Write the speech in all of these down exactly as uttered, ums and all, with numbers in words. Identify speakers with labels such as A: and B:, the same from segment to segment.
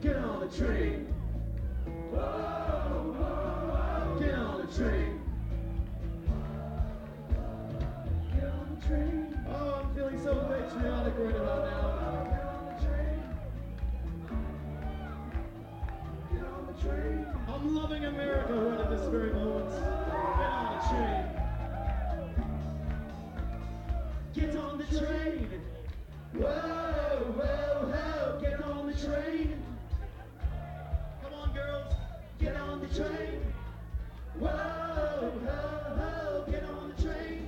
A: Get on the train. Whoa, whoa, whoa. Get on the train. Get on the train. Oh, I'm feeling so patriotic right about now. Get on the train. Get on the train. I'm loving America right at this very moment. Get on the train. Get on the train. Whoa, whoa, whoa. Get on the train. Come on, girls. Get on the train. Whoa, whoa, whoa. Get on the train.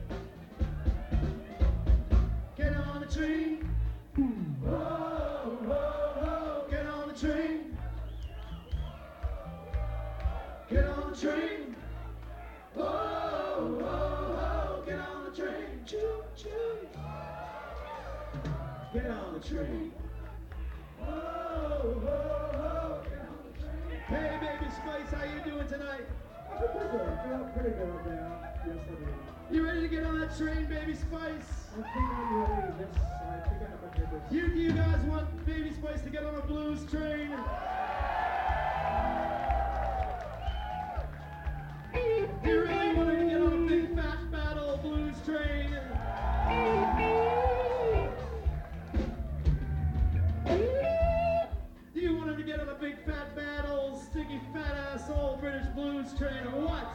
A: Get on the train. Whoa, whoa, whoa. Get on the train. Get on the train. Whoa, whoa, whoa. Get on the train. Choo, choo. Get on the train. Whoa, whoa, whoa. Get on the train. Hey, baby Spice, how you doing tonight?
B: Pretty good. Feel pretty good there. Yes, I do.
A: You ready to get on that train, baby Spice?
B: I think I'm ready. This, I think I have a good
A: You, you guys want baby Spice to get on a blues train? You really want to get on a big fat battle blues train? Do you want him to get on a big fat bad old sticky fat ass old British blues train or what?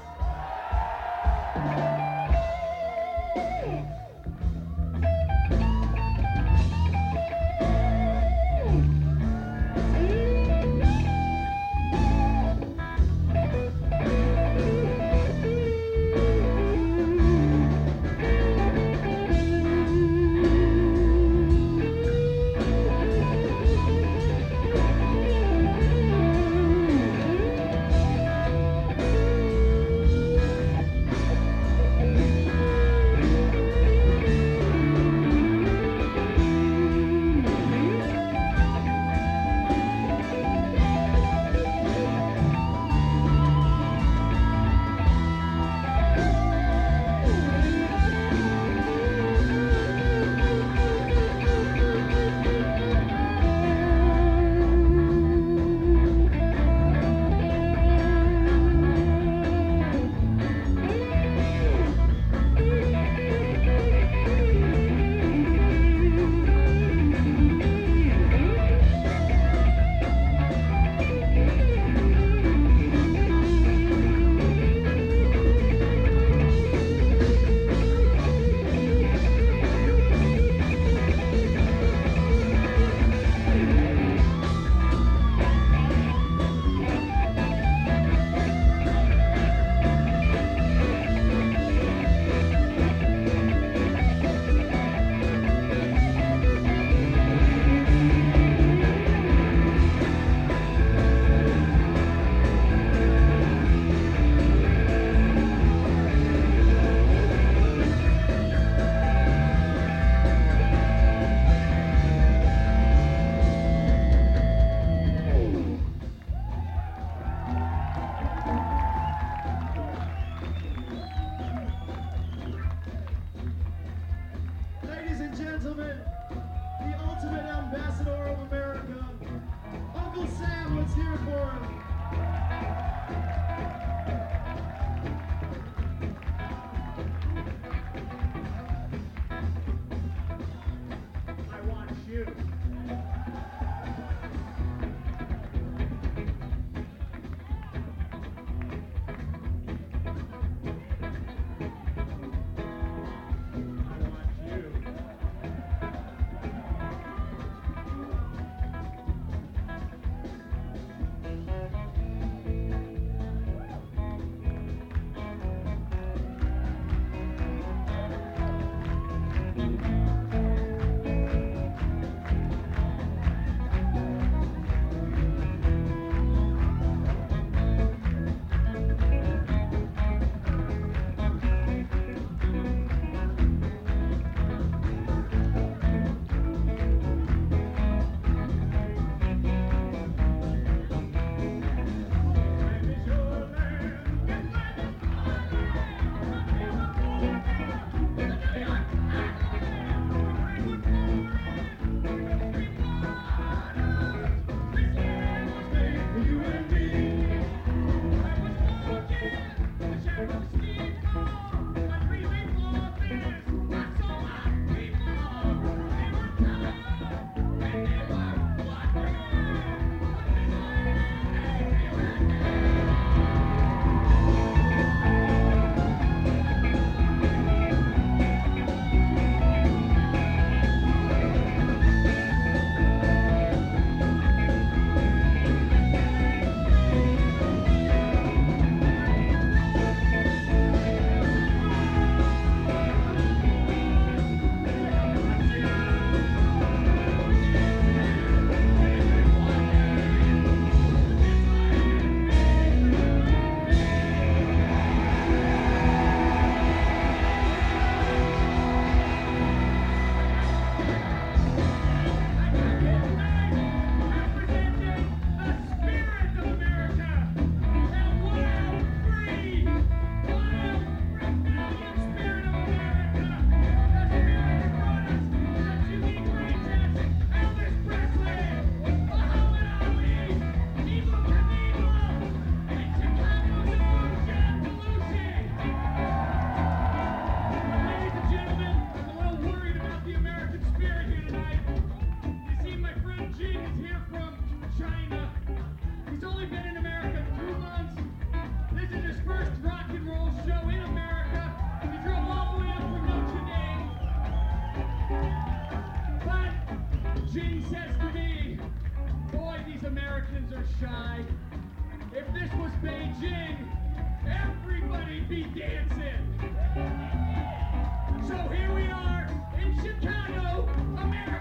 A: shy. If this was Beijing, everybody'd be dancing. So here we are in Chicago, America.